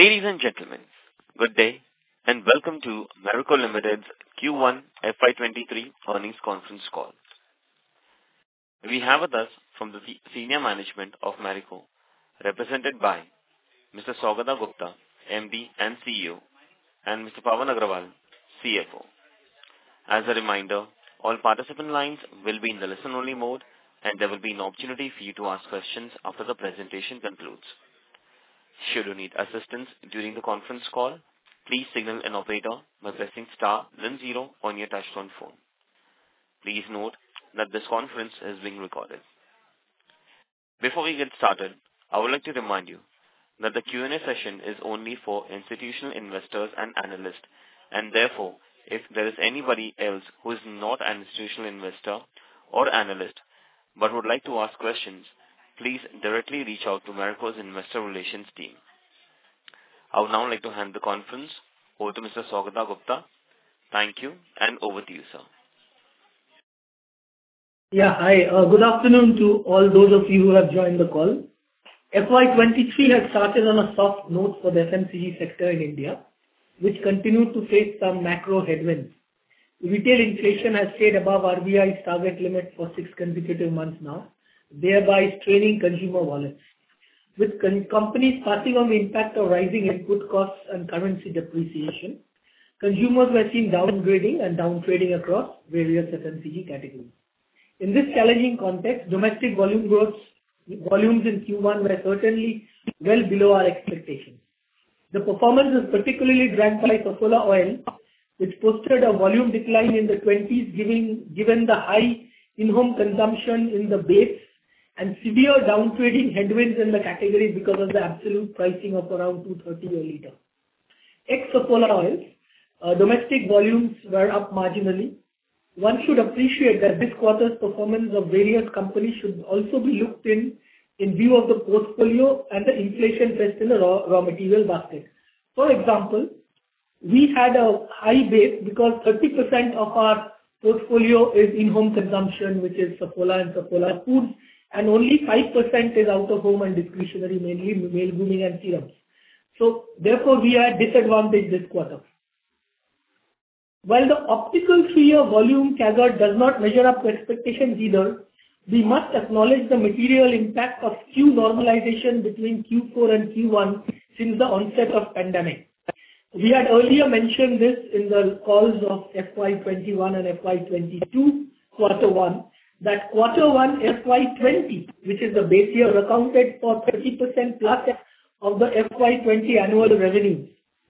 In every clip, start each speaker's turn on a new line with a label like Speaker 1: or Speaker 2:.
Speaker 1: Ladies and gentlemen, good day and welcome to Marico Limited's Q1 FY23 earnings conference call. We have with us from the senior management of Marico, represented by Mr. Saugata Gupta, MD and CEO, and Mr. Pawan Agrawal, CFO. As a reminder, all participant lines will be in the listen-only mode, and there will be an opportunity for you to ask questions after the presentation concludes. Should you need assistance during the conference call, please signal an operator by pressing star then 0 on your touchtone phone. Please note that this conference is being recorded. Before we get started, I would like to remind you that the Q&A session is only for institutional investors and analysts, and therefore, if there is anybody else who is not an institutional investor or analyst but would like to ask questions, please directly reach out to Marico's investor relations team. I would now like to hand the conference over to Mr. Saugata Gupta. Thank you, and over to you, sir.
Speaker 2: Yeah, hi. Good afternoon to all those of you who have joined the call. FY23 has started on a soft note for the FMCG sector in India, which continued to face some macro headwinds. Retail inflation has stayed above RBI's target limit for 6 consecutive months now, thereby straining consumer wallets. With companies passing on the impact of rising input costs and currency depreciation, consumers were seen downgrading and downtrading across various FMCG categories. In this challenging context, domestic volumes in Q1 were certainly well below our expectations. The performance is particularly dragged by Saffola Oil, which posted a volume decline in the 20s given the high in-home consumption in the base and severe downtrading headwinds in the category because of the absolute pricing of around 230 a litre. Ex-Saffola Oil, domestic volumes were up marginally. One should appreciate that this quarter's performance of various companies should also be looked in view of the portfolio and the inflation faced in the raw material basket. For example, we had a high base because 30% of our portfolio is in-home consumption, which is Saffola and Saffola Foods, and only 5% is out-of-home and discretionary, mainly male grooming and serums. So, therefore, we are disadvantaged this quarter. While the optical 3-year volume CAGR does not measure up to expectations either, we must acknowledge the material impact of Q normalization between Q4 and Q1 since the onset of pandemic. We had earlier mentioned this in the calls of FY21 and FY22 quarter 1, that quarter 1 FY20, which is the base year, accounted for 30% plus of the FY20 annual revenues,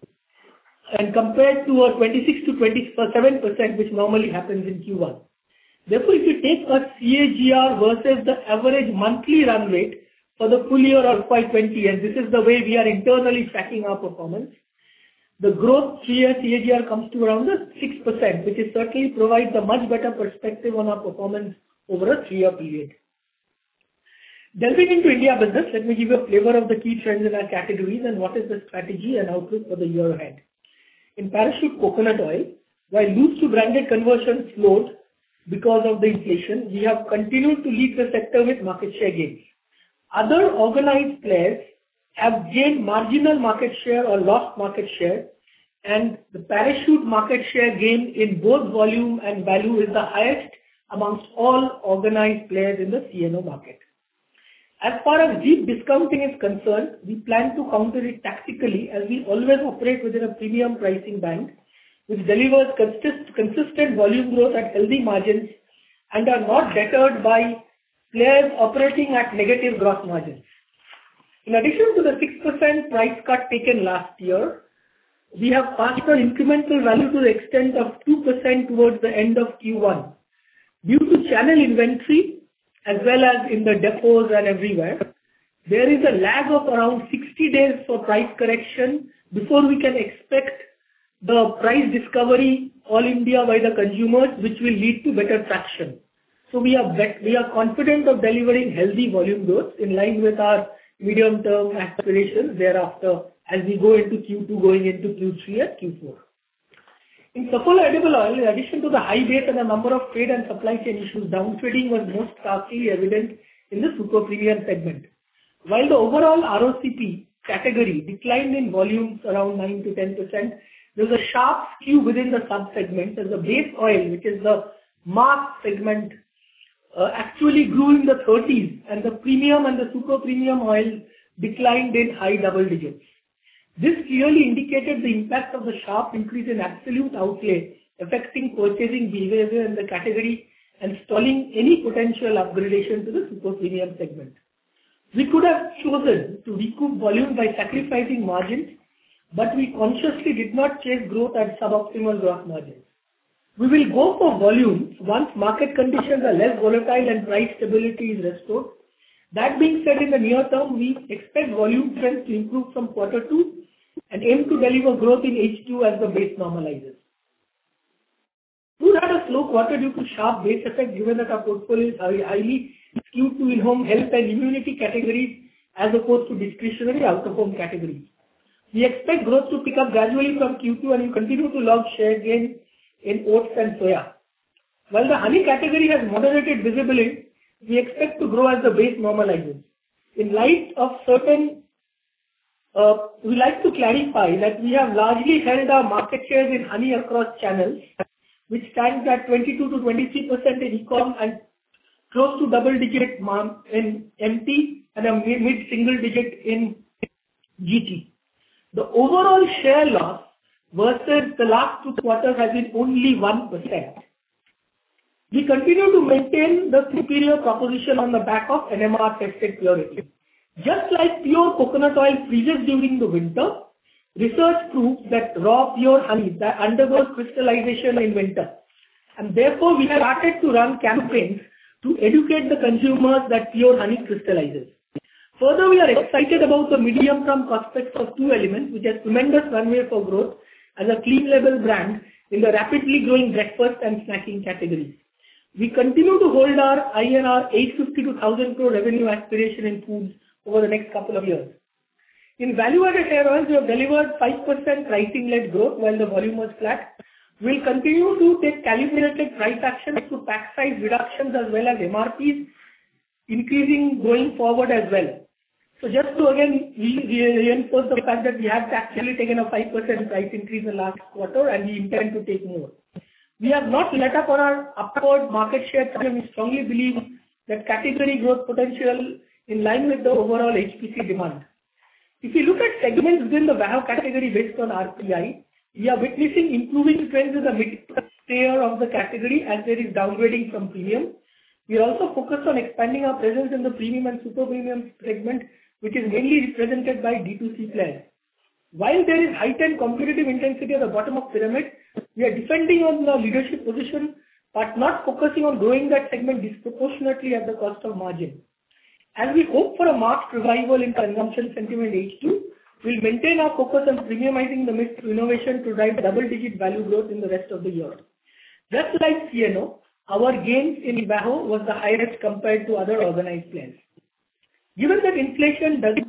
Speaker 2: and compared to a 26 to 27% which normally happens in Q1. Therefore, if you take a CAGR versus the average monthly run rate for the full year of FY20, and this is the way we are internally tracking our performance, the growth 3-year CAGR comes to around 6%, which is certainly provides a much better perspective on our performance over a 3-year period. Delving into India business, let me give you a flavor of the key trends in our categories and what is the strategy and outlook for the year ahead. In Parachute Coconut Oil, while loose to branded conversion slowed because of the inflation, we have continued to lead the sector with market share gains. Other organized players have gained marginal market share or lost market share, and the Parachute market share gain in both volume and value is the highest amongst all organized players in the CNO market. As far as deep discounting is concerned, we plan to counter it tactically as we always operate within a premium pricing band, which delivers consistent volume growth at healthy margins and are not deterred by players operating at negative gross margins. In addition to the 6% price cut taken last year, we have passed on incremental value to the extent of 2% towards the end of Q1. Due to channel inventory, as well as in the depots and everywhere, there is a lag of around 60 days for price correction before we can expect the price discovery all India by the consumers, which will lead to better traction. So we are confident of delivering healthy volume growth in line with our medium-term aspirations thereafter as we go into Q2, going into Q3 and Q4. In Saffola edible oil, in addition to the high base and a number of trade and supply chain issues, downtrading was most starkly evident in the super premium segment. While the overall ROCP category declined in volumes around 9 to 10%. There's a sharp skew within the sub-segments, as the base oil, which is the mass segment, actually grew in the 30s, and the premium and the super premium oil declined in high double digits. This clearly indicated the impact of the sharp increase in absolute outlay affecting purchasing behavior in the category and stalling any potential upgradation to the super premium segment. We could have chosen to recoup volume by sacrificing margins, but we consciously did not chase growth at suboptimal gross margins. We will go for volumes once market conditions are less volatile and price stability is restored. That being said, in the near term, we expect volume trends to improve from quarter 2 and aim to deliver growth in H2 as the base normalizes. We had a slow quarter due to sharp base effect, given that our portfolio is highly skewed to in-home health and immunity categories as opposed to discretionary out-of-home categories. We expect growth to pick up gradually from Q2 and will continue to log share gain in oats and soya. While the honey category has moderated visibly, we expect to grow as the base normalizes. In light of certain, we like to clarify that we have largely held our market shares in honey across channels, which stands at 22 to 23% in e-com and close to double-digit in MT and a mid-single digit in GT. The overall share loss versus the last 2 quarters has been only 1%. We continue to maintain the superior proposition on the back of NMR tested purity. Just like pure coconut oil freezes during the winter, research proves that raw pure honey that undergoes crystallization in winter. And therefore, we have started to run campaigns to educate the consumers that pure honey crystallizes. Further, we are excited about the medium-term prospects of 2 Elements, which has tremendous runway for growth as a clean label brand in the rapidly growing breakfast and snacking categories. We continue to hold our INR 850 to 1000 crore revenue aspiration in foods over the next couple of years. In value-added hair oils, we have delivered 5% pricing-led growth while the volume was flat. We'll continue to take calibrated price actions to pack size reductions as well as MRPs, increasing going forward as well. So just to again reinforce the fact that we have actually taken a 5% price increase in the last quarter and we intend to take more. We have not let up on our upward market share and we strongly believe that category growth potential in line with the overall HPC demand. If you look at segments within the VAHO category based on RPI, we are witnessing improving trends in the mid-tier of the category as there is downgrading from premium. We are also focused on expanding our presence in the premium and super premium segment, which is mainly represented by D2C players. While there is heightened competitive intensity at the bottom of pyramid, we are defending on the leadership position, but not focusing on growing that segment disproportionately at the cost of margin. As we hope for a marked revival in consumption sentiment H2, we'll maintain our focus on premiumizing the mix through innovation to drive double-digit value growth in the rest of the year. Just like CNO, our gains in VAHO was the highest compared to other organized players. Given that inflation does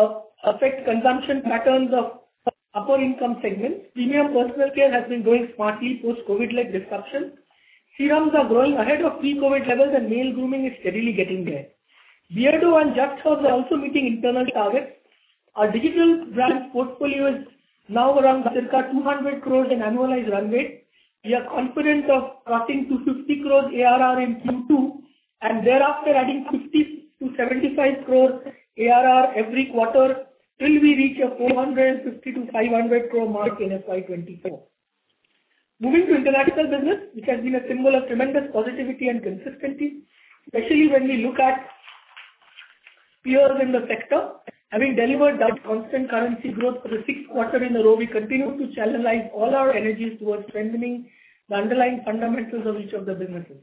Speaker 2: affect consumption patterns of upper income segments, premium personal care has been growing smartly post-COVID-like disruption. Serums are growing ahead of pre-COVID levels and male grooming is steadily getting there. Beardo and Just Herbs are also meeting internal targets. Our digital brand portfolio is now around circa 200 crores in annualized run rate. We are confident of crossing 250 crores ARR in Q2 and thereafter adding 50 to 75 crores ARR every quarter till we reach a 450 to 500 crore mark in FY24. Moving to international business, which has been a symbol of tremendous positivity and consistency, especially when we look at peers in the sector. Having delivered that constant currency growth for the 6th quarter in a row, we continue to channelize all our energies towards strengthening the underlying fundamentals of each of the businesses.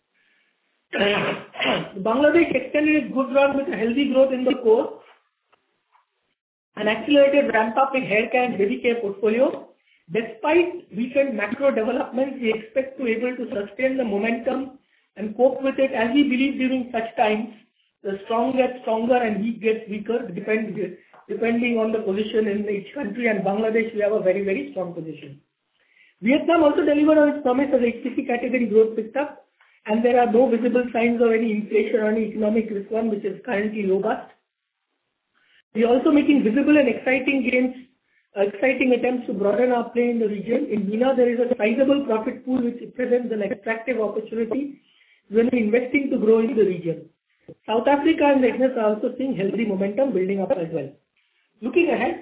Speaker 2: Bangladesh extended its good run with a healthy growth in the core, an accelerated ramp-up in hair care and baby care portfolio. Despite recent macro developments, we expect to be able to sustain the momentum and cope with it, as we believe during such times, the strong gets stronger and weak gets weaker, depending on the position in each country. And Bangladesh, we have a very, very strong position. Vietnam also delivered on its promise as HPC category growth picked up, and there are no visible signs of any inflation or any economic reform, which is currently robust. We are also making visible and exciting attempts to broaden our play in the region. In MENA, there is a sizable profit pool which presents an attractive opportunity when we investing to grow in the region. South Africa and the business are also seeing healthy momentum building up as well. Looking ahead,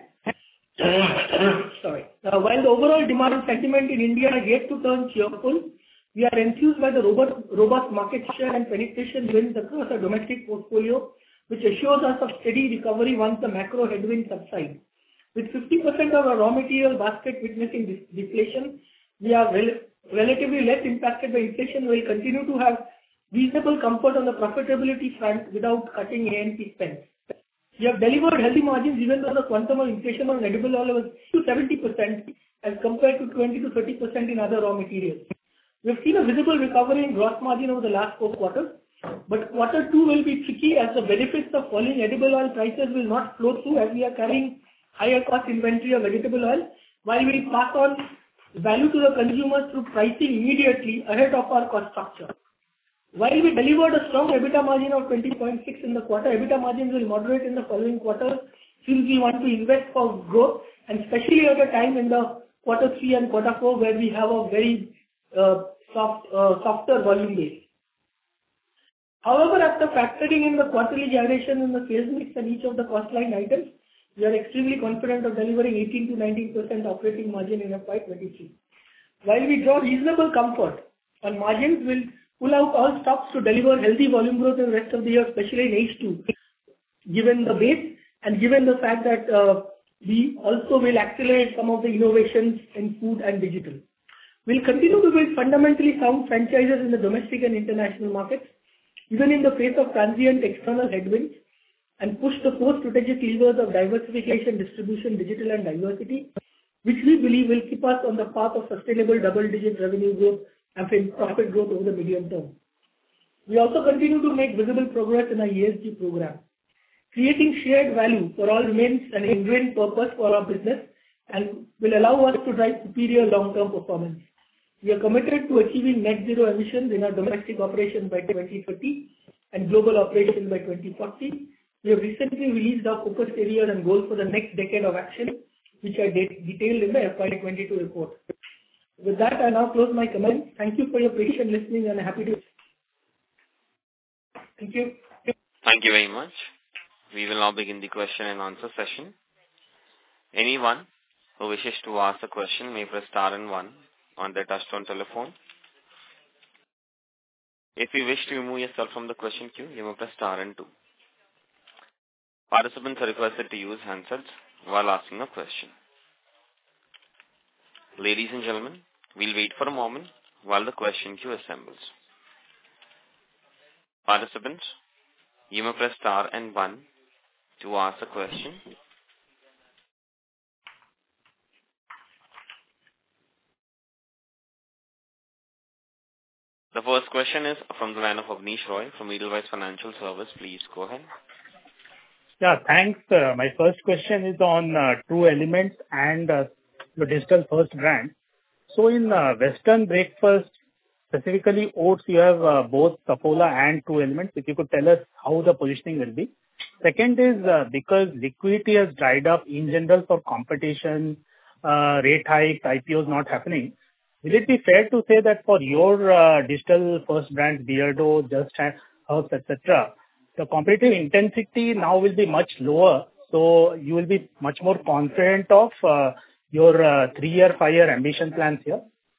Speaker 2: while the overall demand sentiment in India is yet to turn cheerful, we are enthused by the robust market share and penetration wins across our domestic portfolio, which assures us of steady recovery once the macro headwinds subside. With 50% of our raw material basket witnessing deflation, we are relatively less impacted by inflation. We will continue to have reasonable comfort on the profitability front without cutting A&P spend. We have delivered healthy margins even though the quantum of inflation on edible oil was to 70% as compared to 20 to 30% in other raw materials. We have seen a visible recovery in gross margin over the last 4 quarters, but quarter 2 will be tricky as the benefits of falling edible oil prices will not flow through as we are carrying higher cost inventory of vegetable oil, while we pass on value to the consumers through pricing immediately ahead of our cost structure. While we delivered a strong EBITDA margin of 20.6 in the quarter, EBITDA margins will moderate in the following quarters since we want to invest for growth, and especially at a time in the quarter 3 and quarter 4 where we have a very softer volume base. However, after factoring in the quarterly gyration in the sales mix and each of the cost line items, we are extremely confident of delivering 18 to 19% operating margin in FY23. While we draw reasonable comfort on margins, we'll pull out all stops to deliver healthy volume growth in the rest of the year, especially in H2, given the base and given the fact that we also will accelerate some of the innovations in food and digital. We'll continue to build fundamentally sound franchises in the domestic and international markets, even in the face of transient external headwinds, and push the 4 strategic levers of diversification, distribution, digital and diversity, which we believe will keep us on the path of sustainable double-digit revenue growth and profit growth over the medium term. We also continue to make visible progress in our ESG program. Creating shared value for all remains an ingrained purpose for our business and will allow us to drive superior long-term performance. We are committed to achieving net zero emissions in our domestic operations by 2030 and global operations by 2040. We have recently released our focus areas and goals for the next decade of action, which are detailed in the FY22 report. With that, I now close my comments. Thank you for your patient listening and happy to. Thank you.
Speaker 1: Thank you very much. We will now begin the question and answer session. Anyone who wishes to ask a question may press star and 1 on their touchtone telephone. If you wish to remove yourself from the question queue, you may press star and 2. Participants are requested to use handsets while asking a question. Ladies and gentlemen, we'll wait for a moment while the question queue assembles. Participants, you may press star and 1 to ask a question. The first question is from the line of Abneesh Roy from Edelweiss Financial Services. Please go ahead.
Speaker 3: Yeah, thanks. My first question is on True Elements and the digital first brand. So in Western breakfast, specifically oats, you have both Saffola and True Elements. If you could tell us how the positioning will be. Second is because liquidity has dried up in general for competition, rate hikes, IPOs not happening. Will it be fair to say that for your digital first brand, Beardo, Just Herbs, etc., the competitive intensity now will be much lower, so you will be much more confident of your 3-year, 5-year ambition plans here?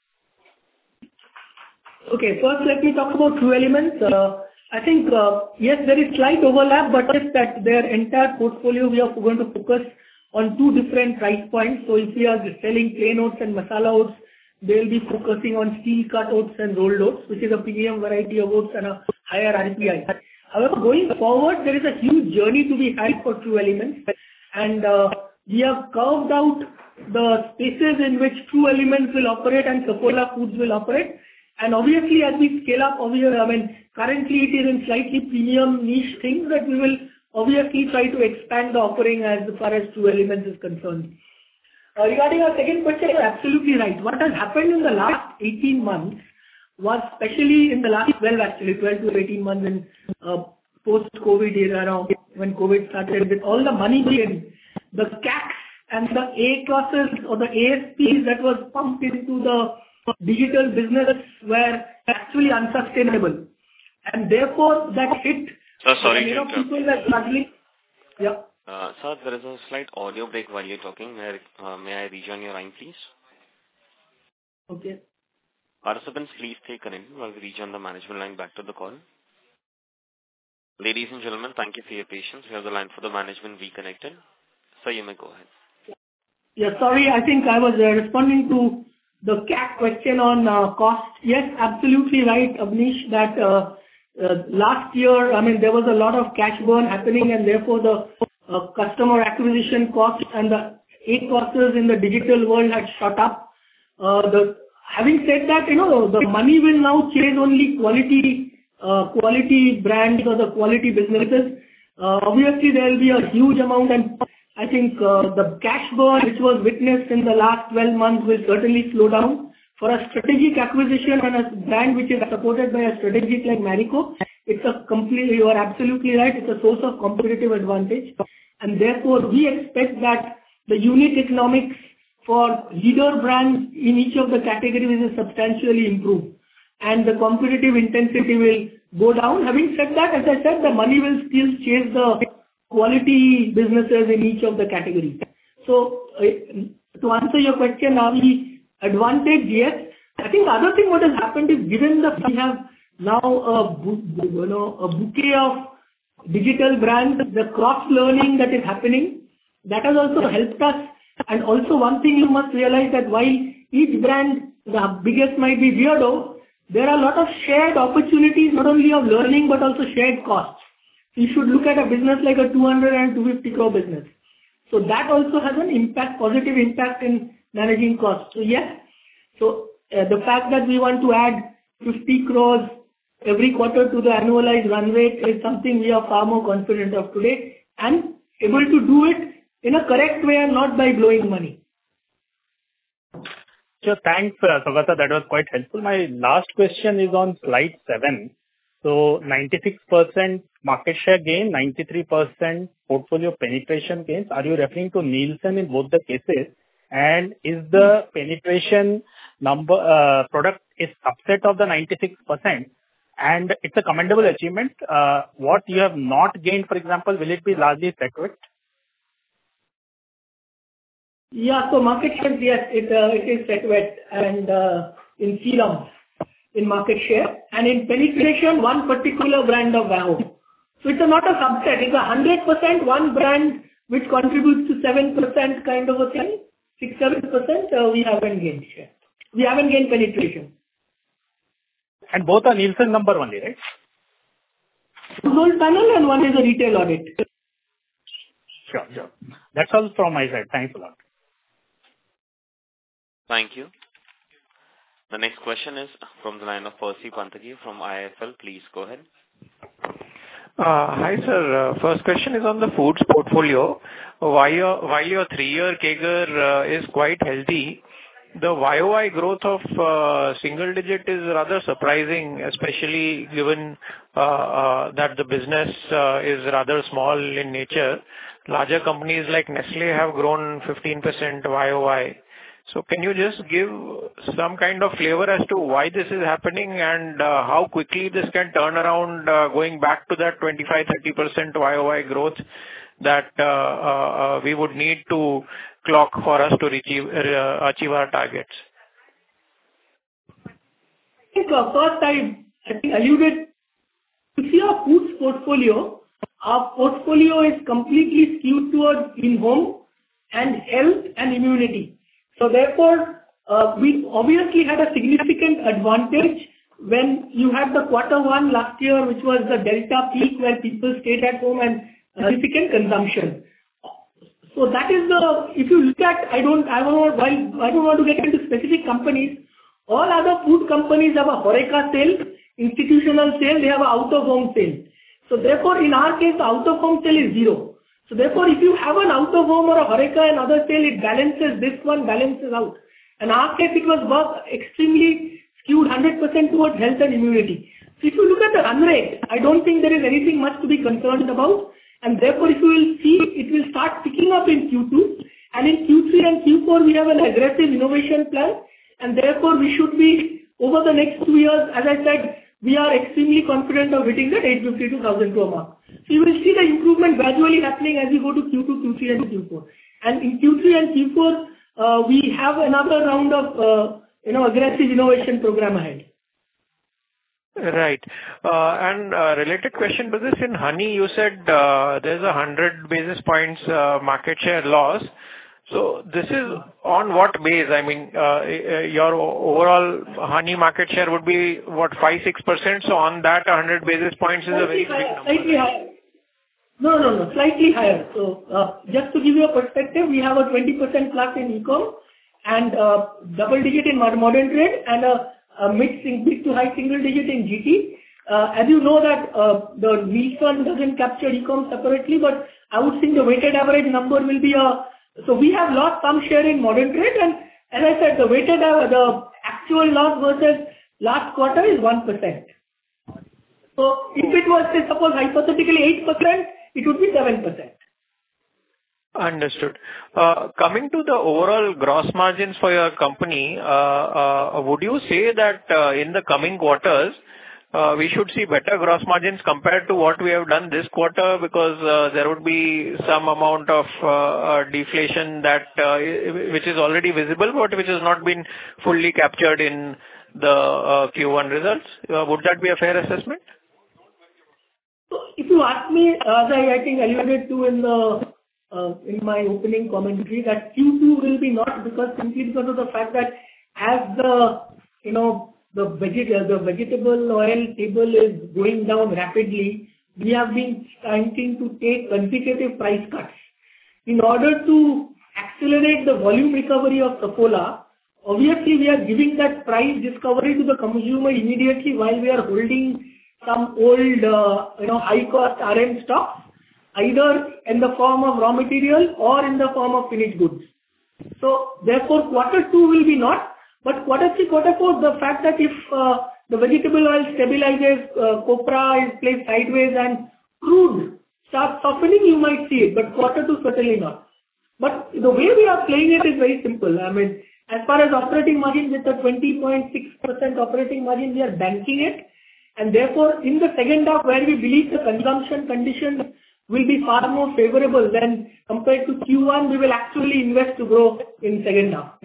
Speaker 2: Okay, first let me talk about True Elements. I think, yes, there is slight overlap, but just that their entire portfolio, we are going to focus on 2 different price points. So if we are selling plain oats and masala oats, they will be focusing on steel cut oats and rolled oats, which is a premium variety of oats and a higher RPI. However, going forward, there is a huge journey to be had for True Elements, and we have carved out the spaces in which True Elements will operate and Saffola Foods will operate. And obviously, as we scale up over here, currently it is in slightly premium niche things that we will obviously try to expand the offering as far as True Elements is concerned. Regarding our second question, you're absolutely right. What has happened in the last 18 months was, especially in the last 12 to 18 months in post-COVID era, when COVID started, with all the money in, the CACs and the A classes or the ASPs that was pumped into the digital business were actually unsustainable. And therefore, that hit,
Speaker 1: sorry,
Speaker 2: people were struggling. Yeah.
Speaker 1: Sir, there is a slight audio break while you're talking. May I rejoin your line, please?
Speaker 2: Okay.
Speaker 1: Participants, please stay connected while we rejoin the management line back to the call. Ladies and gentlemen, thank you for your patience. We have the line for the management reconnected. So you may go ahead.
Speaker 2: Yeah, sorry, I think I was responding to the CAC question on cost. Yes, absolutely right, Abneesh, that last year, there was a lot of cash burn happening, and therefore the customer acquisition costs and the A costs in the digital world had shot up. Having said that, the money will now chase only quality brands or the quality businesses. Obviously, there will be a huge amount, and I think the cash burn which was witnessed in the last 12 months will certainly slow down. For a strategic acquisition and a brand which is supported by a strategic like Marico, you are absolutely right, it's a source of competitive advantage. And therefore, we expect that the unit economics for leader brands in each of the categories will substantially improve, and the competitive intensity will go down. Having said that, as I said, the money will still chase the quality businesses in each of the categories. So, to answer your question, are we advantaged? Yes. I think the other thing what has happened is, given that we have now a bouquet of digital brands, the cross-learning that is happening, that has also helped us. And also one thing you must realize, that while each brand, the biggest might be Beardo, there are a lot of shared opportunities, not only of learning, but also shared costs. You should look at a business like a 200 and 250 crore business. So that also has an impact, positive impact in managing costs. So yes, the fact that we want to add 50 crores every quarter to the annualized run rate is something we are far more confident of today, and able to do it in a correct way and not by blowing money.
Speaker 3: Sure, thanks, Saugata. That was quite helpful. My last question is on slide 7. So 96% market share gain, 93% portfolio penetration gains. Are you referring to Nielsen in both the cases? And is the penetration number product is subset of the 96%? And it's a commendable achievement. What you have not gained, for example, will it be largely set with?
Speaker 2: Yeah, so market share, yes, it is set wet, and in serums, in market share, and in penetration, one particular brand of VAHO. So it's not a subset, it's 100% one brand which contributes to 7% kind of a thing, 6-7%, we haven't gained share. We haven't gained penetration.
Speaker 3: And both are Nielsen number only, right?
Speaker 2: One panel and one is a retail audit.
Speaker 3: Sure. That's all from my side. Thanks a lot.
Speaker 1: Thank you. The next question is from the line of Percy Panthaki from IIFL. Please go ahead.
Speaker 4: Hi, sir. First question is on the foods portfolio. While your 3-year CAGR is quite healthy, the YOY growth of single digit is rather surprising, especially given that the business is rather small in nature. Larger companies like Nestle have grown 15% YOY. So can you just give some kind of flavor as to why this is happening and how quickly this can turn around, going back to that 25-30% YOY growth that we would need to clock for us to achieve our targets?
Speaker 2: I think first I alluded to see our foods portfolio. Our portfolio is completely skewed towards in-home and health and immunity. So therefore, we obviously had a significant advantage when you had the Q1 last year, which was the Delta peak where people stayed at home and significant consumption. So that is if you look at, I don't want to get into specific companies. All other food companies have a HoReCa sale, institutional sale, they have an out-of-home sale. So therefore, in our case, the out-of-home sale is 0. So therefore, if you have an out-of-home or a HoReCa and other sale, it balances, this one balances out. In our case, it was extremely skewed 100% towards health and immunity. So if you look at the run rate, I don't think there is anything much to be concerned about. and therefore, if you will see, it will start picking up in Q2, and in Q3 and Q4, we have an aggressive innovation plan, and therefore, we should be over the next 2 years, as I said, we are extremely confident of hitting the 850 to 1,000 crore mark. So you will see the improvement gradually happening as we go to Q2, Q3, and Q4. And in Q3 and Q4, we have another round of, aggressive innovation program ahead.
Speaker 4: Right. And related question to this, in honey, you said there's 100 basis points market share loss. So this is on what base? I mean, your overall honey market share would be, what, 5-6%? So on that, 100 basis points is a very big number.
Speaker 2: Slightly higher. No, slightly higher. So, just to give you a perspective, we have a 20% plus in e-com and double digit in modern trade and a mid to high single digit in GT. As you know that the Nielsen doesn't capture e-com separately, but I would think the weighted average number will be so we have lost some share in modern trade, and as I said, the actual loss versus last quarter is 1%. So if it was, say, suppose hypothetically 8%, it would be 7%.
Speaker 4: Understood. Coming to the overall gross margins for your company, would you say that in the coming quarters, we should see better gross margins compared to what we have done this quarter? Because there would be some amount of deflation that which is already visible, but which has not been fully captured in the Q1 results. Would that be a fair assessment?
Speaker 2: So if you ask me, as I think alluded to in my opening commentary, that Q2 will be not simply because of the fact that as the vegetable oil table is going down rapidly, we have been trying to take consecutive price cuts. In order to accelerate the volume recovery of Saffola, obviously we are giving that price discovery to the consumer immediately while we are holding some old, high cost RM stocks, either in the form of raw material or in the form of finished goods. So therefore, quarter 2 will be not. But quarter 3, quarter 4, the fact that if the vegetable oil stabilizes, copra is placed sideways and crude starts softening, you might see it, but quarter 2 certainly not. But the way we are playing it is very simple. I mean, as far as operating margin with a 20.6% operating margin, we are banking it. And therefore, in the second half, where we believe the consumption conditions will be far more favorable than compared to Q1, we will actually invest to grow in second half.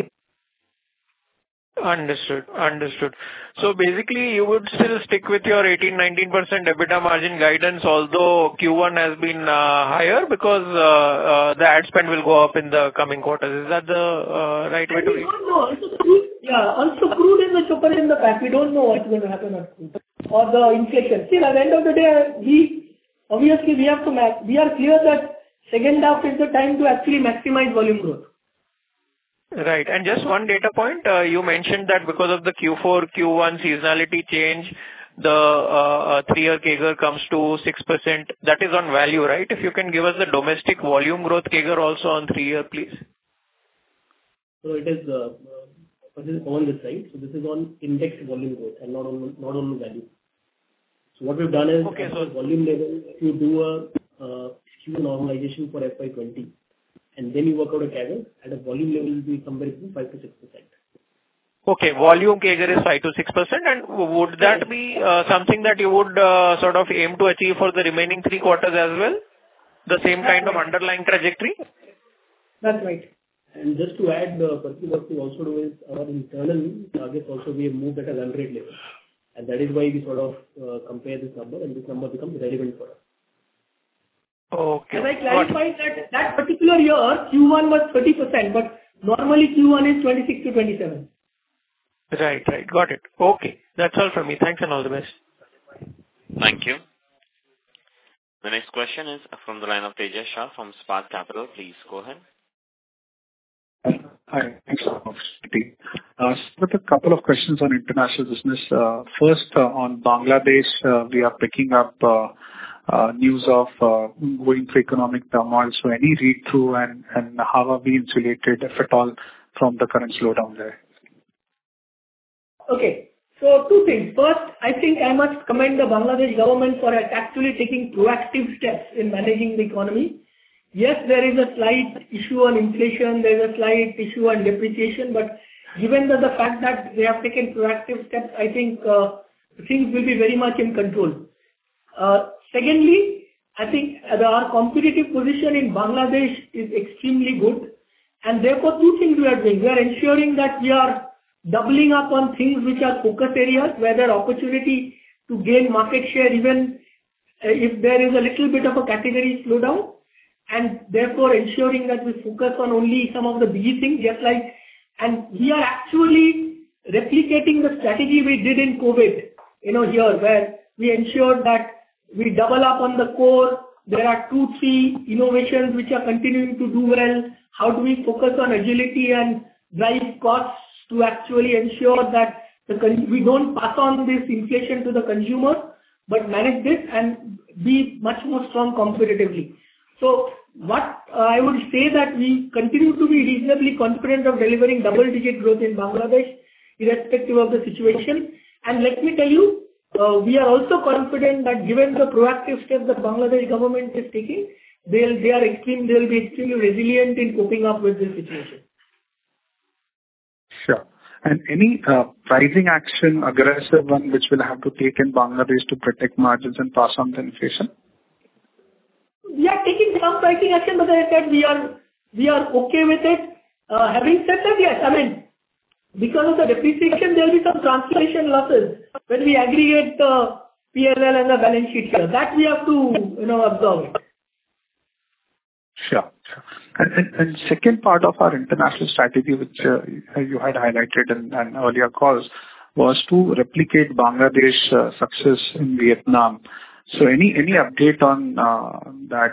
Speaker 4: Understood. So basically, you would still stick with your 18-19% EBITDA margin guidance, although Q1 has been higher because the ad spend will go up in the coming quarters. Is that the right way to read?
Speaker 2: We don't know. Also crude in the chopper in the pack. We don't know what's going to happen on crude or the inflation. Still, at the end of the day, we have to we are clear that second half is the time to actually maximize volume growth.
Speaker 4: Right. And just one data point, you mentioned that because of the Q4, Q1 seasonality change, the 3-year CAGR comes to 6%. That is on value, right? If you can give us the domestic volume growth CAGR also on 3-year, please.
Speaker 2: So it is on this side. So this is on index volume growth and not on value. So what we've done is, at the volume level, if you do a SKU normalization for FY20, and then you work out a CAGR, at a volume level, it will be somewhere between 5 to 6%.
Speaker 4: Okay, volume CAGR is 5 to 6%, and would that be something that you would sort of aim to achieve for the remaining 3 quarters as well? The same kind of underlying trajectory?
Speaker 2: That's right. And just to add, what we also do is our internal targets also we have moved at a run rate level. And that is why we sort of compare this number, and this number becomes relevant for us.
Speaker 4: Okay.
Speaker 2: As I clarified that particular year, Q1 was 30%, but normally Q1 is 26 to 27.
Speaker 4: Right. Got it. Okay. That's all from me. Thanks and all the best.
Speaker 1: Thank you. The next question is from the line of Tejas Shah from Spark Capital. Please go ahead.
Speaker 5: Hi. Thanks for the opportunity. With a couple of questions on international business. First, on Bangladesh, we are picking up news of going through economic turmoil. So any read-through and how are we insulated, if at all, from the current slowdown there?
Speaker 2: Okay. So two things. First, I think I must commend the Bangladesh government for actually taking proactive steps in managing the economy. Yes, there is a slight issue on inflation, there is a slight issue on depreciation, but given the fact that they have taken proactive steps, I think things will be very much in control. Secondly, I think our competitive position in Bangladesh is extremely good, and therefore two things we are doing. We are ensuring that we are doubling up on things which are focus areas, where there are opportunity to gain market share, even if there is a little bit of a category slowdown, and therefore ensuring that we focus on only some of the big things, just like, and we are actually replicating the strategy we did in COVID, here, where we ensured that we double up on the core. There are 2-3 innovations which are continuing to do well. How do we focus on agility and drive costs to actually ensure that we don't pass on this inflation to the consumer, but manage this and be much more strong competitively. So what I would say that we continue to be reasonably confident of delivering double-digit growth in Bangladesh, irrespective of the situation. And let me tell you, we are also confident that given the proactive steps that Bangladesh government is taking, they will be extremely resilient in coping up with this situation.
Speaker 5: Sure. And any pricing action, aggressive one, which will have to take in Bangladesh to protect margins and pass on the inflation?
Speaker 2: We are taking some pricing action, but as I said, we are okay with it. Having said that, yes, I mean, because of the depreciation, there will be some translation losses when we aggregate the P&L and the balance sheet here. That we have to, absorb it.
Speaker 5: Sure. And second part of our international strategy, which you had highlighted in earlier calls, was to replicate Bangladesh success in Vietnam. So any update on that?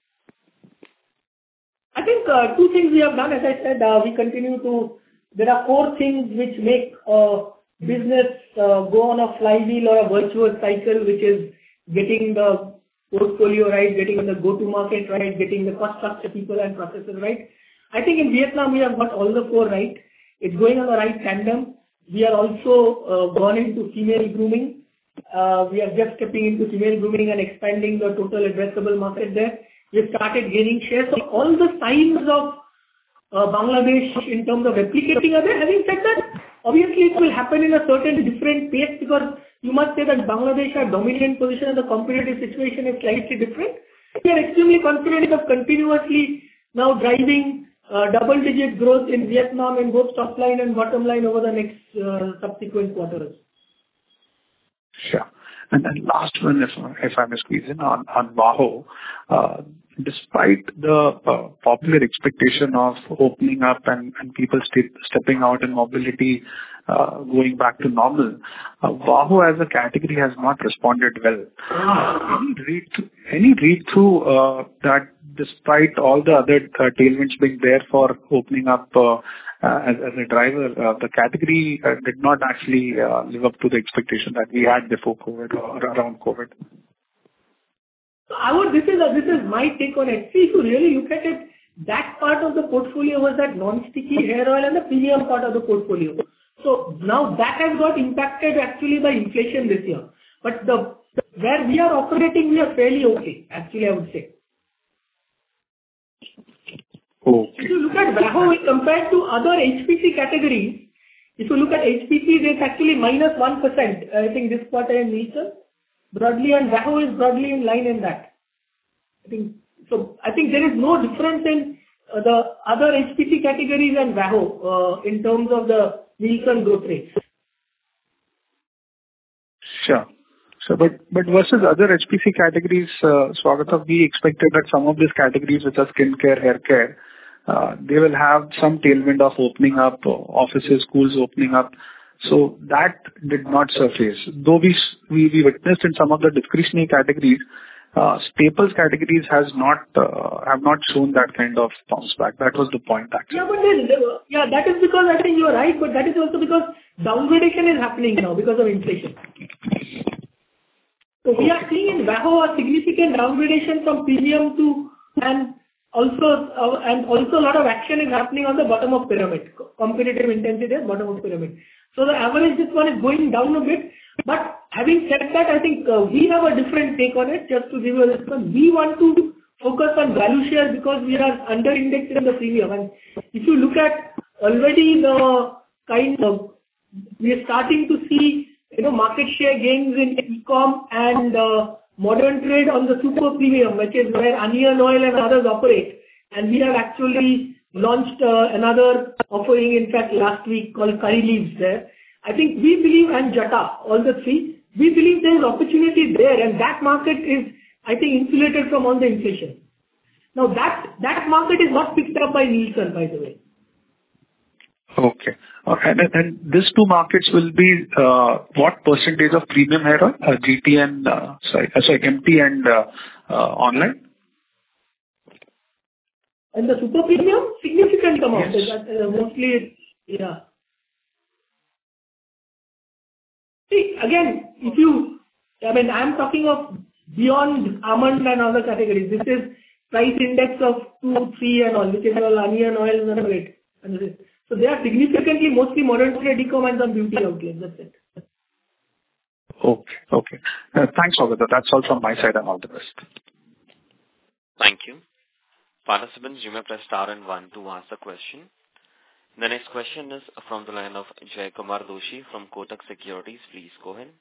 Speaker 2: I think two things we have done. As I said, we continue to. There are 4 things which make a business go on a flywheel or a virtuous cycle, which is getting the portfolio right, getting the go-to-market right, getting the cost structure, people and processes right. I think in Vietnam, we have got all the 4 right. It's going on the right tandem. We are also gone into female grooming. We are just stepping into female grooming and expanding the total addressable market there. We've started gaining shares. So all the signs of Bangladesh in terms of replicating are there. Having said that, obviously it will happen in a certain different pace, because you must say that Bangladesh has dominant position and the competitive situation is slightly different. We are extremely confident of continuously now driving double-digit growth in Vietnam in both top line and bottom line over the next subsequent quarters.
Speaker 5: Sure. And then last one, if I may squeeze in on VAHO, despite the popular expectation of opening up and people stepping out in mobility, going back to normal, VAHO as a category has not responded well. Any read-through that despite all the other tailwinds being there for opening up as a driver, the category did not actually live up to the expectation that we had before COVID or around COVID?
Speaker 2: This is my take on it. See, if you really look at it, that part of the portfolio was that non-sticky hair oil and the premium part of the portfolio. So now that has got impacted actually by inflation this year. But where we are operating, we are fairly okay, actually, I would say.
Speaker 5: Okay.
Speaker 2: If you look at VAHO compared to other HPC categories, if you look at HPC, it's actually -1%, I think this quarter in Nielsen. Broadly, and VAHO is broadly in line in that. I think there is no difference in the other HPC categories and VAHO in terms of the Nielsen growth rates.
Speaker 5: Sure. So, but versus other HPC categories, Swagata, we expected that some of these categories, which are skincare, hair care, they will have some tailwind of opening up, offices, schools opening up. So that did not surface. Though we witnessed in some of the discretionary categories, staples categories have not shown that kind of bounce back. That was the point, actually.
Speaker 2: Yeah, that is because I think you are right, but that is also because downgradation is happening now because of inflation. So we are seeing in VAHO a significant downgradation from premium to, and and also a lot of action is happening on the bottom of pyramid, competitive intensity at bottom of pyramid. So the average this one is going down a bit. But having said that, I think we have a different take on it. Just to give you a response, we want to focus on value share because we are under indexed in the premium. And if you look at already the kind of, we are starting to see, market share gains in e-com and modern trade on the super premium, which is where onion oil and others operate. And we have actually launched another offering, in fact, last week called curry leaves there. I think we believe, and Jata, all the three, we believe there is opportunity there, and that market is, I think, insulated from all the inflation. Now that market is not picked up by Nielsen, by the way.
Speaker 5: Okay. And these two markets will be what percentage of premium hair oil? GT and MT and online?
Speaker 2: And the super premium, significant amount.
Speaker 5: Yes.
Speaker 2: Mostly, yeah. See, again, I'm talking of beyond almond and other categories. This is price index of 2, 3 and all, which is all onion oil and rate. So they are significantly mostly modern trade, e-com and some beauty outlets. That's it.
Speaker 5: Okay. Thanks, Saugata. That's all from my side and all the best.
Speaker 1: Thank you. Participants, you may press star and 1 to ask the question. The next question is from the line of Jaykumar Doshi from Kotak Securities. Please go ahead.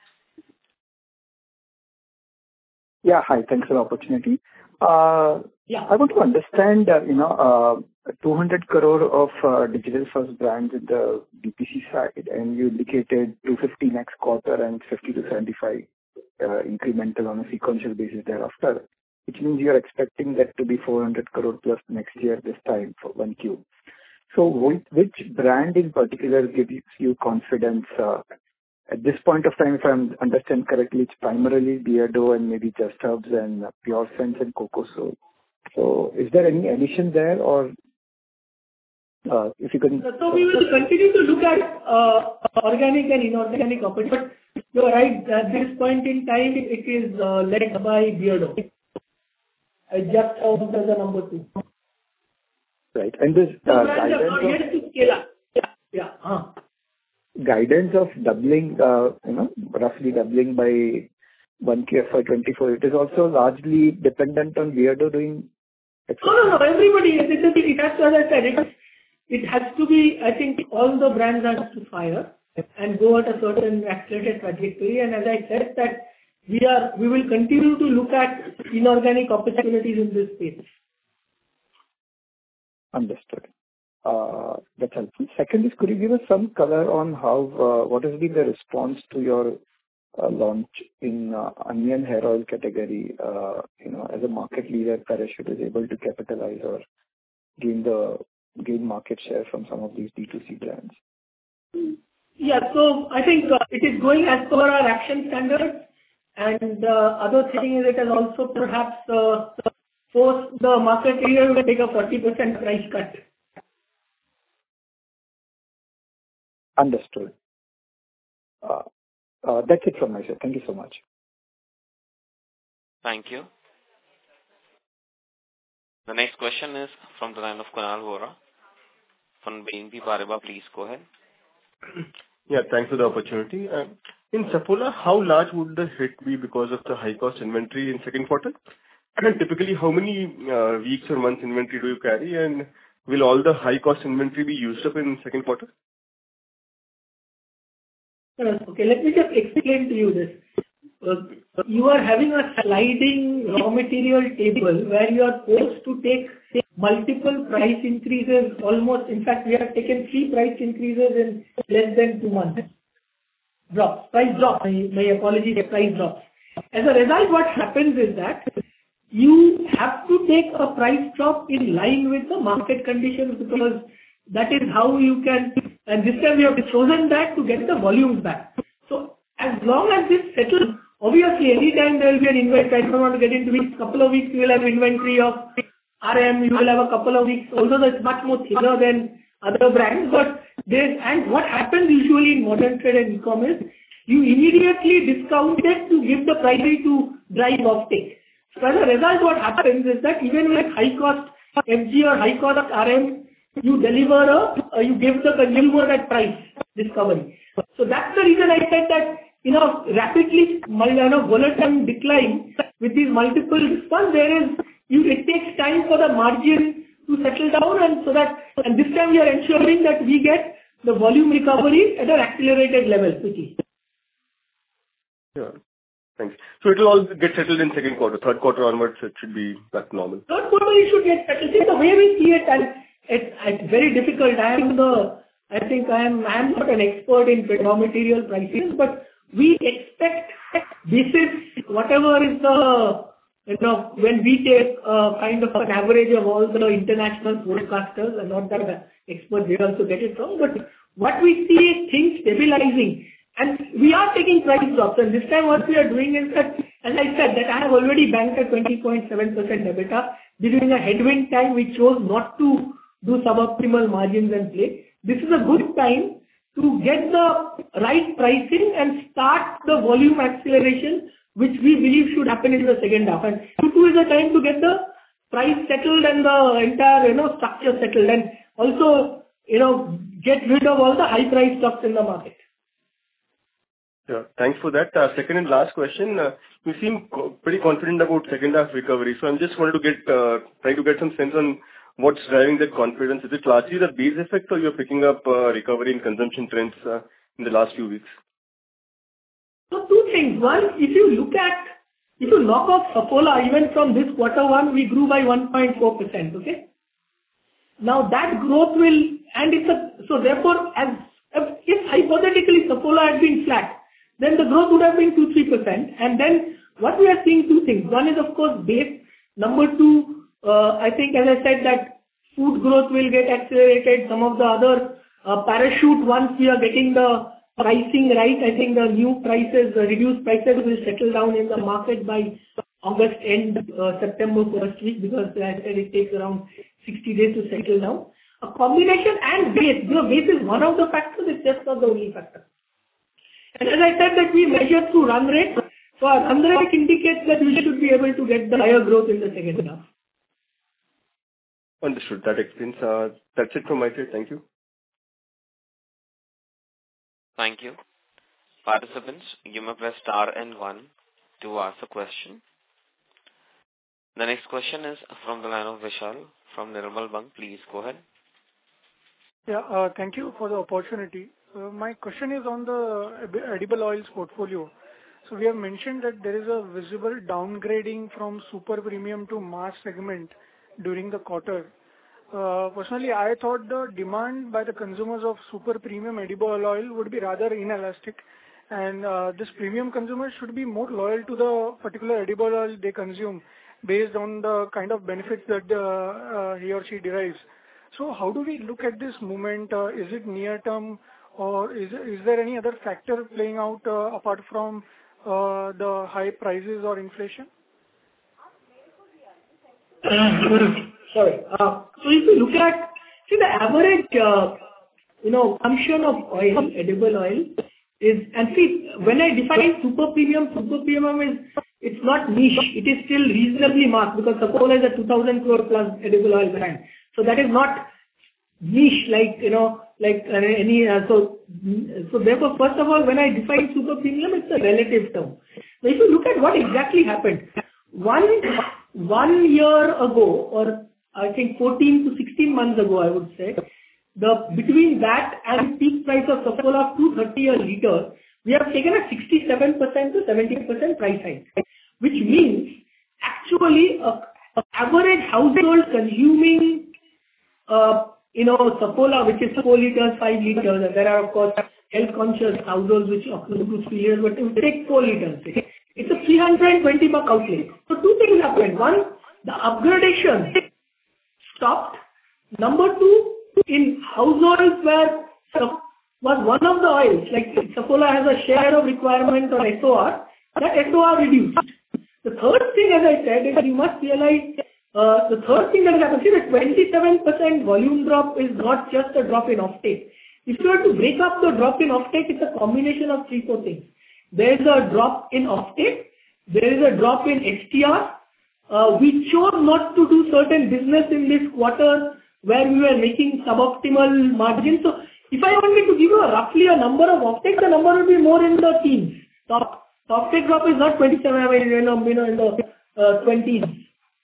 Speaker 6: Yeah, hi. Thanks for the opportunity.
Speaker 2: Yeah.
Speaker 6: I want to understand, 200 crore of digital first brands in the BPC side, and you indicated 250 next quarter and 50 to 75 incremental on a sequential basis thereafter, which means you are expecting that to be 400 crore plus next year this time for 1Q. So which brand in particular gives you confidence at this point of time? If I understand correctly, it's primarily Beardo and maybe Just Herbs and Pure Sense and Coco. So is there any addition there, or if you can?
Speaker 2: So we will continue to look at organic and inorganic opportunities. But you're right, at this point in time, it is led by Beardo. Just Herbs as a number 2.
Speaker 6: Right. And this guidance of doubling, roughly doubling by 1Q FY24, it is also largely dependent on Beardo doing.
Speaker 2: No. Everybody, it has to, as I said, it has to be, I think all the brands have to fire and go at a certain accelerated trajectory. And as I said that we will continue to look at inorganic opportunities in this space.
Speaker 6: Understood. That's helpful. Second is, could you give us some color on how, what has been the response to your launch in onion hair oil category? As a market leader, Parachute is able to capitalize or gain market share from some of these D2C brands.
Speaker 2: Yeah, so I think it is going as per our action standards, and other thing is it has also perhaps forced the market leader to take a 40% price cut.
Speaker 6: Understood. That's it from my side. Thank you so much.
Speaker 1: Thank you. The next question is from the line of Kunal Vora from BNP Paribas. Please go ahead.
Speaker 7: Yeah, thanks for the opportunity. In Saffola, how large would the hit be because of the high cost inventory in second quarter? And typically, how many weeks or months inventory do you carry, and will all the high cost inventory be used up in second quarter?
Speaker 2: Okay, let me just explain to you this. You are having a sliding raw material table where you are forced to take multiple price increases almost. In fact, we have taken 3 price increases in less than 2 months. Price drops. My apologies, price drops. As a result, what happens is that you have to take a price drop in line with the market conditions, because that is how you can, and this time we have chosen that to get the volumes back. So as long as this settles, obviously anytime there will be an inventory, I don't want to get into weeks, couple of weeks you will have inventory of RM, you will have a couple of weeks, although that's much more thinner than other brands, but and what happens usually in modern trade and e-commerce, you immediately discount it to give the price to drive offtake. So as a result, what happens is that even with high cost FG or high cost RM, you deliver you give the consumer that price discovery. So that's the reason I said that, rapidly, volatile decline with these multiple response, it takes time for the margin to settle down, and this time we are ensuring that we get the volume recovery at an accelerated level quickly.
Speaker 7: Yeah. Thanks. So it will all get settled in second quarter. Third quarter onwards, it should be back to normal.
Speaker 2: Third quarter, it should get settled. See, the way we see it, and it's very difficult. I am not an expert in raw material prices, but we expect this is whatever is the, when we take kind of an average of all the international forecasters, and not that the experts, they also get it wrong, but what we see is things stabilizing. And we are taking price drops. And this time what we are doing is that, as I said, that I have already banked at 20.7% EBITDA. During a headwind time, we chose not to do suboptimal margins and play. This is a good time to get the right pricing and start the volume acceleration, which we believe should happen in the second half. And Q2 is a time to get the price settled and the entire, structure settled, and also, get rid of all the high price stocks in the market.
Speaker 7: Yeah, thanks for that. Second and last question. You seem pretty confident about second half recovery. So I'm just wanted to try to get some sense on what's driving that confidence. Is it largely the base effect, or you're picking up recovery in consumption trends in the last few weeks?
Speaker 2: So two things. One, if you knock off Saffola, even from this quarter one, we grew by 1.4%. Okay. Now that growth so therefore, if hypothetically Saffola had been flat, then the growth would have been 2-3%. And then what we are seeing, two things. One is of course base. Number two, I think, as I said, that food growth will get accelerated. Some of the other parachute, once we are getting the pricing right, I think the new prices, the reduced prices will settle down in the market by August end, September first week, because as I said, it takes around 60 days to settle down. A combination and base. Base is one of the factors, it's just not the only factor. And as I said, that we measure through run rate. So our run rate indicates that we should be able to get the higher growth in the second half.
Speaker 7: Understood. That explains. That's it from my side. Thank you.
Speaker 1: Thank you. Participants, you may press star and 1 to ask a question. The next question is from the line of Vishal from Nirmal Bang. Please go ahead.
Speaker 8: Yeah, thank you for the opportunity. My question is on the edible oils portfolio. So we have mentioned that there is a visible downgrading from super premium to mass segment during the quarter. Personally, I thought the demand by the consumers of super premium edible oil would be rather inelastic, and this premium consumer should be more loyal to the particular edible oil they consume based on the kind of benefits that he or she derives. So how do we look at this movement? Is it near term, or is there any other factor playing out apart from the high prices or inflation?
Speaker 2: Sorry. So if you look at, the average, consumption of oil, edible oil is, and see, when I define super premium is, it's not niche. It is still reasonably mass, because Saffola is a 2,000 crore plus edible oil brand. So that is not niche like, any, so therefore, first of all, when I define super premium, it's a relative term. Now if you look at what exactly happened, one year ago, or I think 14 to 16 months ago, I would say, between that and peak price of Saffola of 230 a liter, we have taken a 67% to 70% price hike, which means actually average household consuming, Saffola, which is 4 liters, 5 liters, and there are of course health conscious households which include 3 liters, but if you take 4 liters, it's a $320 outlay. So two things happened. One, the upgradation stopped. Number two, in households where was one of the oils, like Saffola has a share of requirement on SOR, that SOR reduced. The third thing, as I said, is you must realize, the third thing that has happened, see, the 27% volume drop is not just a drop in offtake. If you were to break up the drop in offtake, it's a combination of 3-4 things. There is a drop in offtake, there is a drop in STR, We chose not to do certain business in this quarter where we were making suboptimal margins. So if I wanted to give you roughly a number of offtakes, the number will be more in the teens. The offtake drop is not 27, I mean, in the 20s.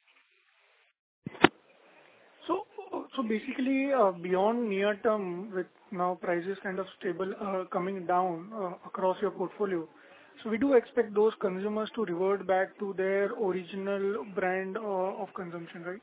Speaker 8: So basically, beyond near term, with now prices kind of stable, coming down across your portfolio, so we do expect those consumers to revert back to their original brand of consumption, right?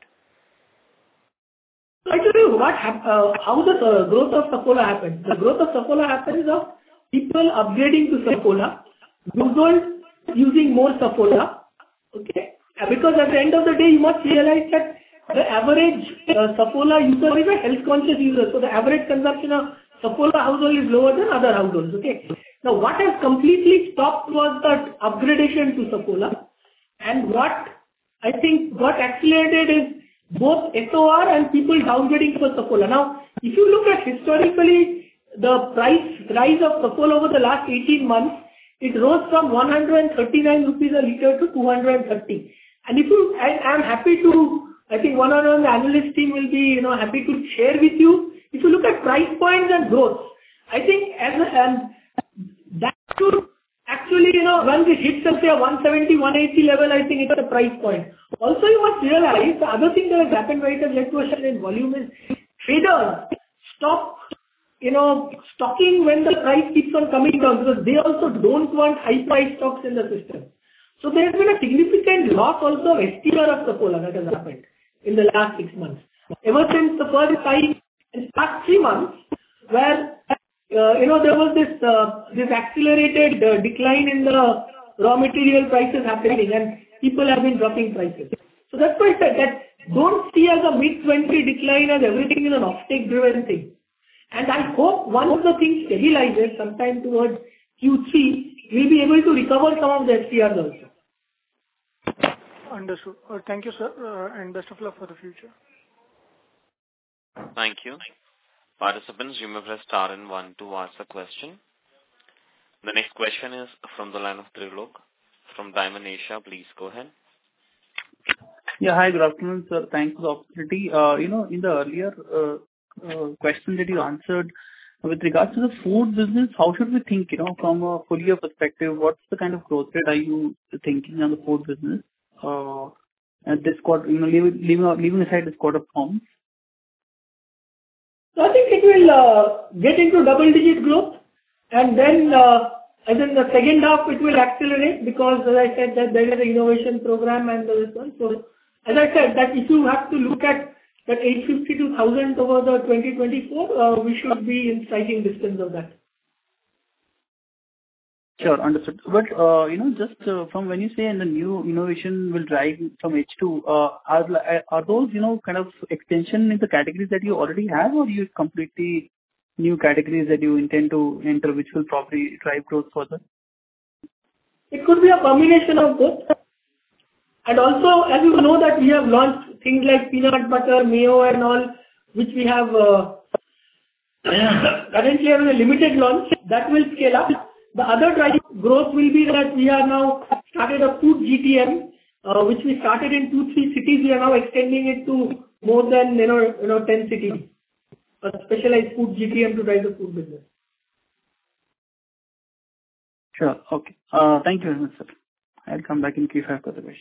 Speaker 2: I tell you how the growth of Saffola happened. The growth of Saffola happens of people upgrading to Saffola, households using more Saffola, okay? Because at the end of the day, you must realize that the average Saffola user is a health-conscious user, so the average consumption of Saffola household is lower than other households, okay? Now, what has completely stopped was that upgradation to Saffola, and what I think got accelerated is both SOR and people downgrading for Saffola. Now, if you look at historically the price rise of Saffola over the last 18 months, it rose from 139 rupees a liter to 230. And I'm happy to, I think one of the analyst team will be, happy to share with you. If you look at price points and growth, I think that should actually, once it hits say a 170, 180 level, I think it's a price point. Also, you must realize the other thing that has happened right has led to a shift in volume is traders stop, stocking when the price keeps on coming down, because they also don't want high price stocks in the system. So there has been a significant loss also of STR of Saffola that has happened in the last 6 months. Ever since the first time in past 3 months, where there was this accelerated decline in the raw material prices happening, and people have been dropping prices. So that's why I said that don't see as a mid-20 decline as everything is an offtake driven thing. And I hope one of the things stabilizes sometime towards Q3, we'll be able to recover some of the STRs also.
Speaker 8: Understood. Thank you, sir, and best of luck for the future.
Speaker 1: Thank you. Participants, you may press star and 1 to ask a question. The next question is from the line of Trilok from Diamond Asia. Please go ahead.
Speaker 9: Yeah, hi, good afternoon, sir. Thanks for the opportunity. In the earlier question that you answered with regards to the food business, how should we think, from a full year perspective, what's the kind of growth rate are you thinking on the food business? At this quarter, leaving aside this quarter performance?
Speaker 2: So I think it will get into double-digit growth, and then as in the second half it will accelerate, because as I said that there is an innovation program and this one. So as I said that if you have to look at that 850 to 1000 over the 2024, we should be in striking distance of that.
Speaker 9: Sure, understood. But, just from when you say and the new innovation will drive from H2, are those, kind of extension in the categories that you already have, or you completely new categories that you intend to enter, which will probably drive growth further?
Speaker 2: It could be a combination of both. And also, as you know that we have launched things like peanut butter, mayo and all, which we have currently having a limited launch, that will scale up. The other driving growth will be that we are now started a food GTM, which we started in 2-3 cities. We are now extending it to more than 10 cities. A specialized food GTM to drive the food business.
Speaker 9: Sure. Okay. Thank you very much, sir. I'll come back in case I have further questions.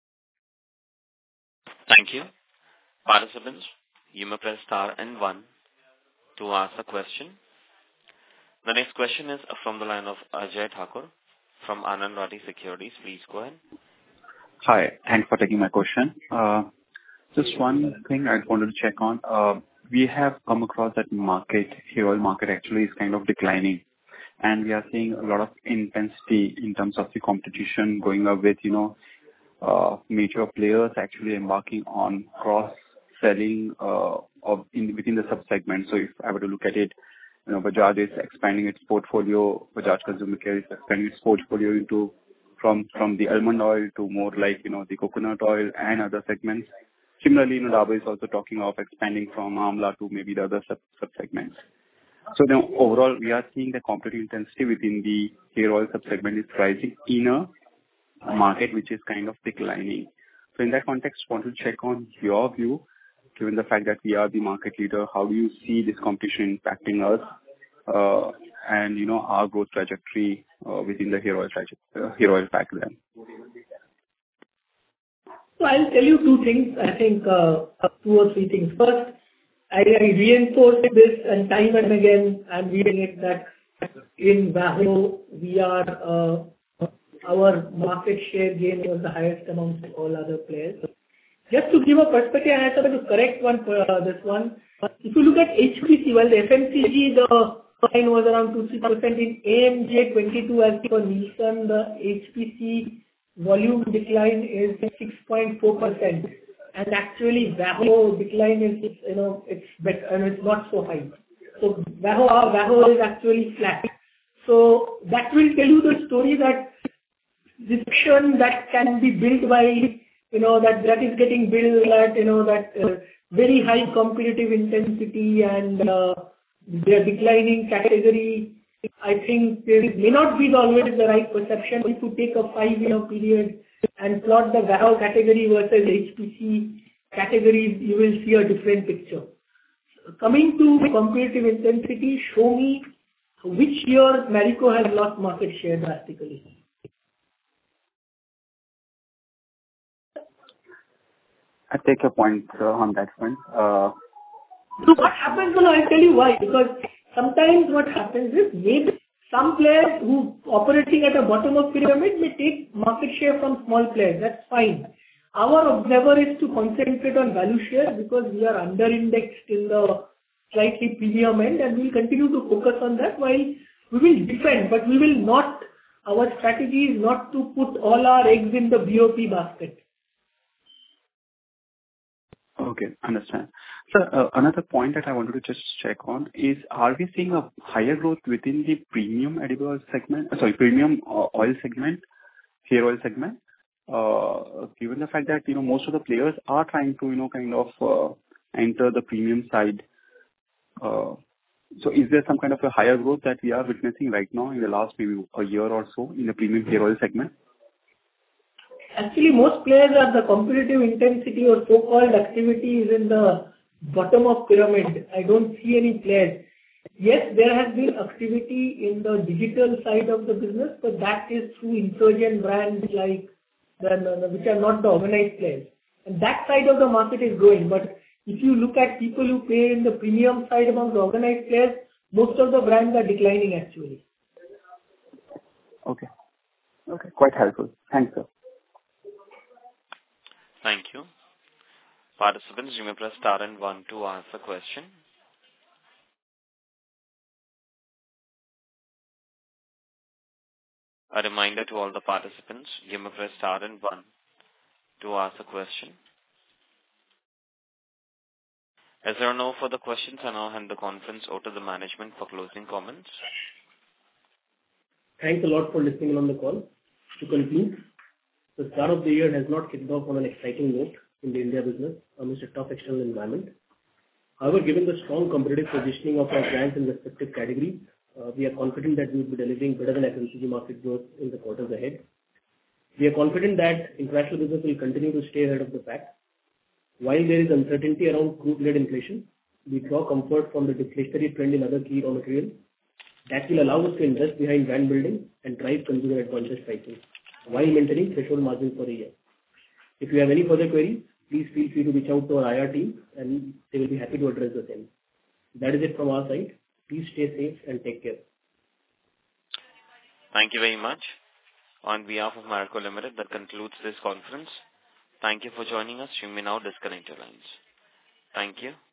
Speaker 1: Thank you. Participants, you may press star and 1 to ask a question. The next question is from the line of Ajay Thakur from Anand Rathi Securities. Please go ahead.
Speaker 10: Hi, thanks for taking my question. Just one thing I wanted to check on. We have come across that hair oil market actually is kind of declining, and we are seeing a lot of intensity in terms of the competition going up with, major players actually embarking on cross-selling within the sub-segment. So if I were to look at it, Bajaj is expanding its portfolio. Bajaj Consumer Care is expanding its portfolio from the almond oil to more like, the coconut oil and other segments. Similarly, Dabur is also talking of expanding from amla to maybe the other sub-segments. So now overall, we are seeing the competitive intensity within the hair oil sub-segment is rising in a market which is kind of declining. So in that context, want to check on your view, given the fact that we are the market leader, how do you see this competition impacting us, and, you know, our growth trajectory, within the hair oil pack then?
Speaker 2: So I'll tell you two things, I think, two or three things. First, I reinforce this and time and again, I'm reading it that in VAHO, we are, our market share gain was the highest amongst all other players. Just to give a perspective, I have to correct this one. If you look at HPC, well, the FMCG, the line was around 2-3%. In AMJ 22, as per Nielsen, the HPC volume decline is 6.4%. And actually, VAHO decline is, you know, it's better and it's not so high. So VAHO is actually flat. So that will tell you the story that this action that can be built by, you know, that is getting built at, you know, that very high competitive intensity and their declining category. I think there may not be always the right perception. If you take a 5-year period and plot the VAHO category versus HPC categories, you will see a different picture. Coming to competitive intensity, show me which year Marico has lost market share drastically.
Speaker 10: I take your point on that one.
Speaker 2: So what happens, well, I'll tell you why. Because sometimes what happens is maybe some players who operating at the bottom of pyramid may take market share from small players. That's fine. Our observer is to concentrate on value share because we are under-indexed in the slightly premium end, and we will continue to focus on that while we will defend, but we will not, our strategy is not to put all our eggs in the BOP basket.
Speaker 10: Okay, understand. So, another point that I wanted to just check on is, are we seeing a higher growth within the premium edible oil segment, premium oil segment, hair oil segment? Given the fact that, you know, most of the players are trying to, you know, kind of, enter the premium side. So is there some kind of a higher growth that we are witnessing right now in the last maybe a year or so in the premium hair oil segment?
Speaker 2: Actually, most players are the competitive intensity or so-called activity is in the bottom of pyramid. I don't see any players. Yes, there has been activity in the digital side of the business, but that is through insurgent brands like which are not the organized players. And that side of the market is growing. But if you look at people who play in the premium side among the organized players, most of the brands are declining actually.
Speaker 10: Okay. Okay, quite helpful. Thanks, sir.
Speaker 1: Thank you. Participants, you may press star and 1 to ask a question. A reminder to all the participants, you may press star and 1 to ask a question. As there are no further questions, I now hand the conference over to the management for closing comments.
Speaker 2: Thanks a lot for listening on the call. To conclude, the start of the year has not kicked off on an exciting note in the India business amidst a tough external environment. However, given the strong competitive positioning of our brands in respective categories, we are confident that we will be delivering better than FMCG market growth in the quarters ahead. We are confident that international business will continue to stay ahead of the pack. While there is uncertainty around crude-led inflation, we draw comfort from the deflationary trend in other key raw materials that will allow us to invest behind brand building and drive consumer advantage pricing while maintaining threshold margins for the year. If you have any further queries, please feel free to reach out to our IR team and they will be happy to address the same. That is it from our side. Please stay safe and take care.
Speaker 1: Thank you very much. On behalf of Marico Limited, that concludes this conference. Thank you for joining us. You may now disconnect your lines. Thank you.